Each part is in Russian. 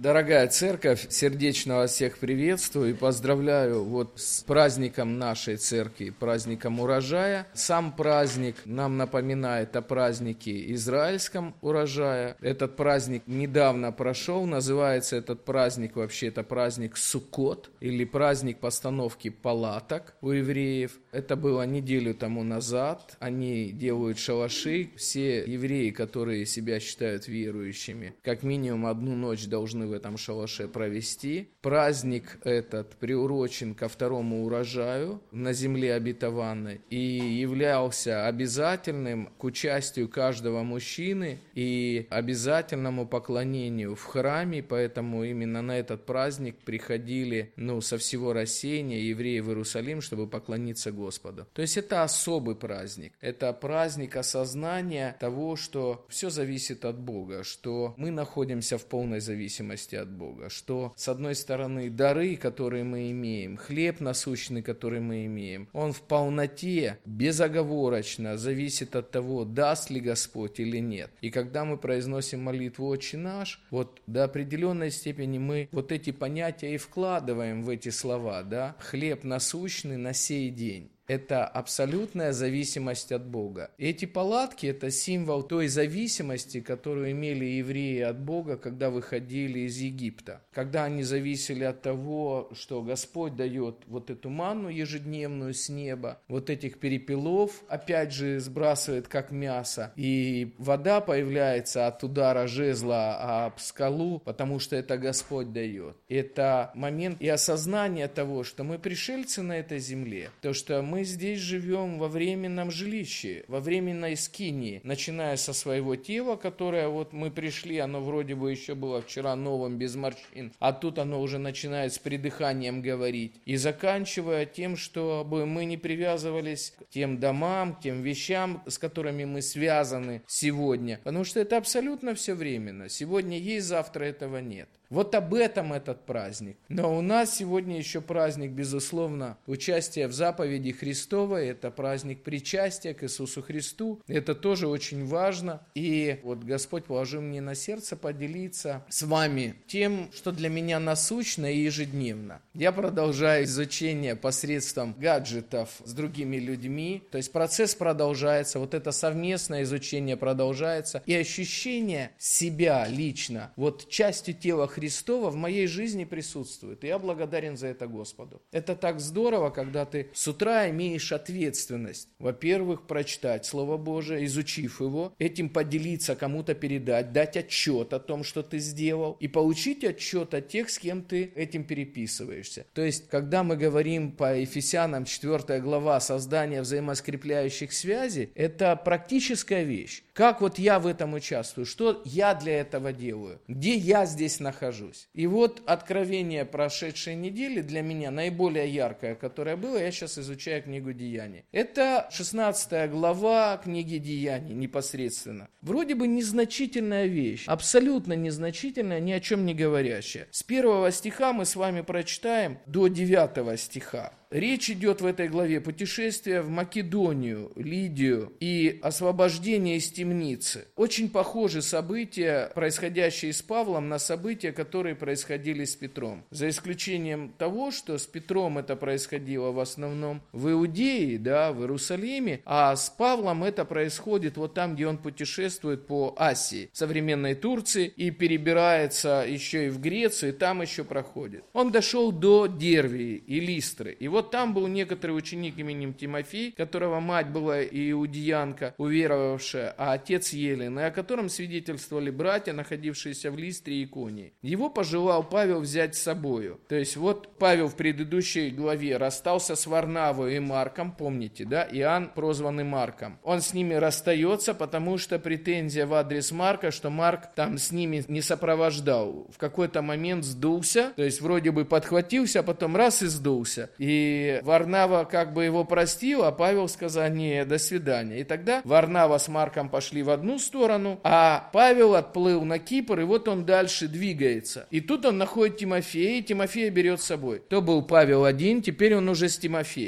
Дорогая церковь, сердечно вас всех приветствую и поздравляю с праздником нашей церкви, праздником урожая. Сам праздник нам напоминает о празднике израильском урожая. Этот праздник недавно прошел, называется этот праздник это праздник Суккот или праздник постановки палаток у евреев. Это было неделю тому назад. Они делают шалаши. Все евреи, которые себя считают верующими, как минимум одну ночь должны в этом шалаше провести. Праздник этот приурочен ко второму урожаю на земле обетованной и являлся обязательным к участию каждого мужчины и обязательному поклонению в храме, поэтому именно на этот праздник приходили со всего рассеяния евреи в Иерусалим, чтобы поклониться Господу. То есть это особый праздник, это праздник осознания того, что все зависит от Бога, что мы находимся в полной зависимости от Бога, что с одной стороны дары, которые мы имеем, хлеб насущный, который мы имеем, он в полноте, безоговорочно зависит от того, даст ли Господь или нет. И когда мы произносим молитву «Отче наш», до определенной степени мы эти понятия и вкладываем в эти слова, хлеб насущный на сей день. Это абсолютная зависимость от Бога. И эти палатки – это символ той зависимости, которую имели евреи от Бога, когда выходили из Египта. Когда они зависели от того, что Господь дает эту манну ежедневную с неба, этих перепелов, опять же, сбрасывает как мясо, и вода появляется от удара жезла об скалу, потому что это Господь дает. Это момент и осознание того, что мы пришельцы на этой земле, то, что мы здесь живем во временном жилище, во временной скинии, начиная со своего тела, которое мы пришли, оно вроде бы еще было вчера новым, без морщин, а тут оно уже начинает с придыханием говорить, и заканчивая тем, чтобы мы не привязывались к тем домам, к тем вещам, с которыми мы связаны сегодня, потому что это абсолютно все временно. Сегодня есть, завтра этого нет. Об этом этот праздник. Но у нас сегодня еще праздник, безусловно, участия в заповеди Христовой. Это праздник причастия к Иисусу Христу. Это тоже очень важно. И Господь положил мне на сердце поделиться с вами тем, что для меня насущно и ежедневно. Я продолжаю изучение посредством гаджетов с другими людьми. То есть процесс продолжается. Это совместное изучение продолжается. И ощущение себя лично, частью тела Христова в моей жизни присутствует. И я благодарен за это Господу. Это так здорово, когда ты с утра имеешь ответственность. Во-первых, прочитать Слово Божие, изучив его, этим поделиться, кому-то передать, дать отчет о том, что ты сделал, и получить отчет от тех, с кем ты этим переписываешься. То есть, когда мы говорим по Ефесянам 4 глава создания взаимоскрепляющих связей, это практическая вещь. Как я в этом участвую? Что я для этого делаю? Где я здесь нахожусь? И откровение прошедшей недели для меня наиболее яркое, которое было, я сейчас изучаю книгу Деяний. Это 16 глава книги Деяний непосредственно. Вроде бы незначительная вещь, абсолютно незначительная, ни о чем не говорящая. С 1 стиха мы с вами прочитаем до 9 стиха. Речь идет в этой главе путешествие в Македонию, Лидию и освобождение из темницы. Очень похожи события, происходящие с Павлом, на события, которые происходили с Петром. За исключением того, что с Петром это происходило в основном в Иудее, в Иерусалиме, а с Павлом это происходит там, где он путешествует по Асии, современной Турции, и перебирается еще и в Грецию, и там еще проходит. Он дошел до Дервии и Листры, и там был некоторый ученик именем Тимофей, которого мать была иудеянка, уверовавшая, а отец Елен, и о котором свидетельствовали братья, находившиеся в Листре и Иконии. Его пожелал Павел взять с собою. То есть Павел в предыдущей главе расстался с Варнавой и Марком, помните, Иоанн, прозванный Марком. Он с ними расстается, потому что претензия в адрес Марка, что Марк там с ними не сопровождал. В какой-то момент сдулся, то есть вроде бы подхватился, а потом раз и сдулся. И Варнава его простил, а Павел сказал: не, до свидания. И тогда Варнава с Марком пошли в одну сторону, а Павел отплыл на Кипр, и он дальше двигается. И тут он находит Тимофея, и Тимофея берет с собой. То был Павел один, теперь он уже с Тимофеем.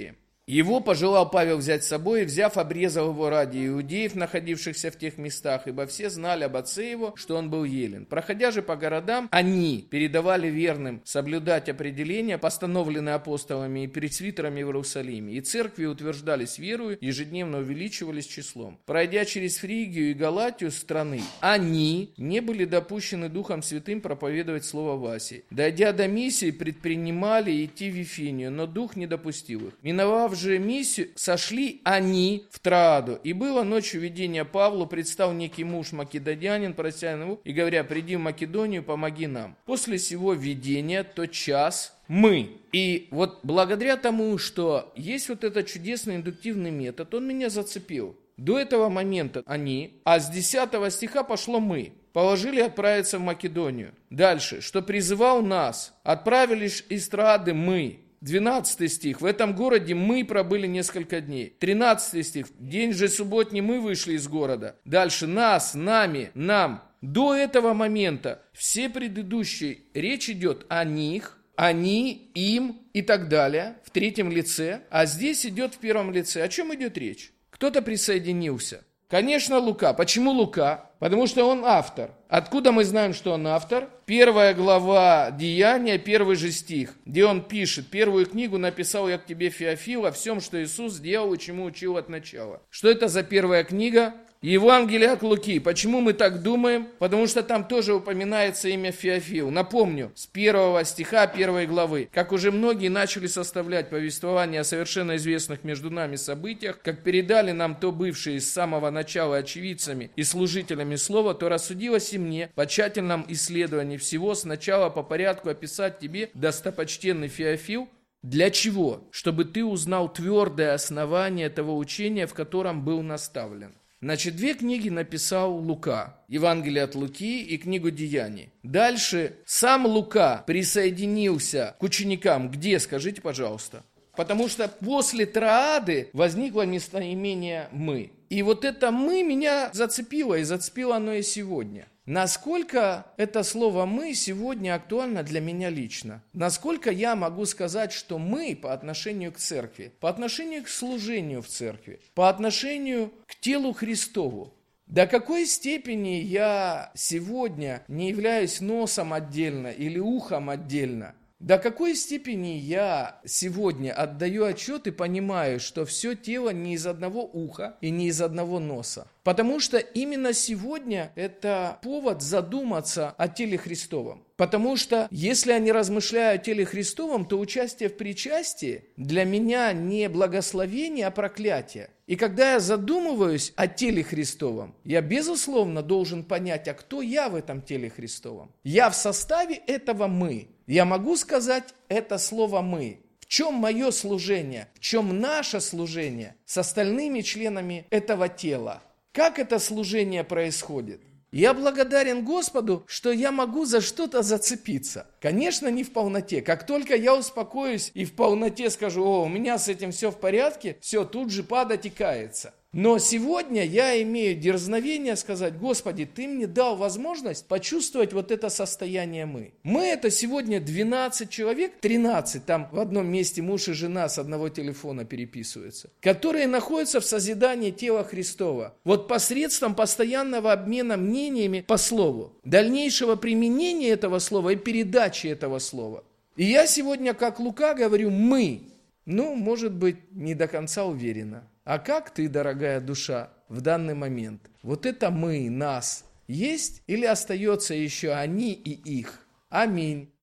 Его пожелал Павел взять с собой, и, взяв, обрезал его ради иудеев, находившихся в тех местах, ибо все знали об отце его, что он был елен. Проходя же по городам, они передавали верным соблюдать определения, постановленные апостолами и пресвитерами в Иерусалиме, и церкви утверждались верою, ежедневно увеличивались числом. Пройдя через Фригию и Галатию страны, они не были допущены Духом Святым проповедовать слово в Асии. Дойдя до Миссии, предпринимали идти в Вифинию, но Дух не допустил их. Миновав же Миссию, сошли они в Трааду. И было ночью видение Павлу, предстал некий муж македонянин, прося его, и говоря: приди в Македонию, помоги нам. После сего видения, тот час, мы. И вот благодаря тому, что есть вот этот чудесный индуктивный метод, он меня зацепил. До этого момента они, а с 10 стиха пошло мы. Положили отправиться в Македонию. Дальше, что призывал нас, отправились из Троады мы. 12 стих. В этом городе мы пробыли несколько дней. 13 стих. День же субботний мы вышли из города. Дальше нас, нами, нам. До этого момента все предыдущие, речь идет о них, они, им и так далее, в третьем лице. А здесь идет в первом лице. О чем идет речь? Кто-то присоединился. Конечно, Лука. Почему Лука? Потому что он автор. Откуда мы знаем, что он автор? 1 глава Деяния, 1 же стих, где он пишет: первую книгу написал я к тебе, Феофил, о всем, что Иисус сделал и чему учил от начала. Что это за первая книга? Евангелие от Луки. Почему мы так думаем? Потому что там тоже упоминается имя Феофил. Напомню, с 1 стиха 1 главы. Как уже многие начали составлять повествование о совершенно известных между нами событиях, как передали нам то бывшие с самого начала очевидцами и служителями слова, то рассудилось и мне по тщательном исследовании всего сначала по порядку описать тебе, достопочтенный Феофил, для чего? Чтобы ты узнал твердое основание того учения, в котором был наставлен. Значит, 2 книги написал Лука. Евангелие от Луки и книгу Деяний. Дальше сам Лука присоединился к ученикам. Где, скажите, пожалуйста? Потому что после Троады возникло местоимение «мы». И вот это «мы» меня зацепило, и зацепило оно и сегодня. Насколько это слово «мы» сегодня актуально для меня лично? Насколько я могу сказать, что мы по отношению к церкви, по отношению к служению в церкви, по отношению к телу Христову? До какой степени я сегодня не являюсь носом отдельно или ухом отдельно? До какой степени я сегодня отдаю отчет и понимаю, что все тело не из одного уха и не из одного носа? Потому что именно сегодня это повод задуматься о теле Христовом. Потому что если я не размышляю о теле Христовом, то участие в причастии для меня не благословение, а проклятие. И когда я задумываюсь о теле Христовом, я, безусловно, должен понять, а кто я в этом теле Христовом. Я в составе этого «мы». Я могу сказать это слово «мы». В чем мое служение? В чем наше служение с остальными членами этого тела? Как это служение происходит? Я благодарен Господу, что я могу за что-то зацепиться. Конечно, не в полноте. Как только я успокоюсь и в полноте скажу: о, у меня с этим все в порядке, все, тут же падать и каяться. Но сегодня я имею дерзновение сказать: Господи, Ты мне дал возможность почувствовать вот это состояние «мы». Мы — это сегодня 12 человек, 13, там в одном месте муж и жена с одного телефона переписываются, которые находятся в созидании тела Христова. Вот посредством постоянного обмена мнениями по слову, дальнейшего применения этого слова и передачи этого слова. И я сегодня, как Лука, говорю «мы». Может быть, не до конца уверена. А как ты, дорогая душа, в данный момент? Вот это мы, нас, есть или остается еще они и их? Аминь.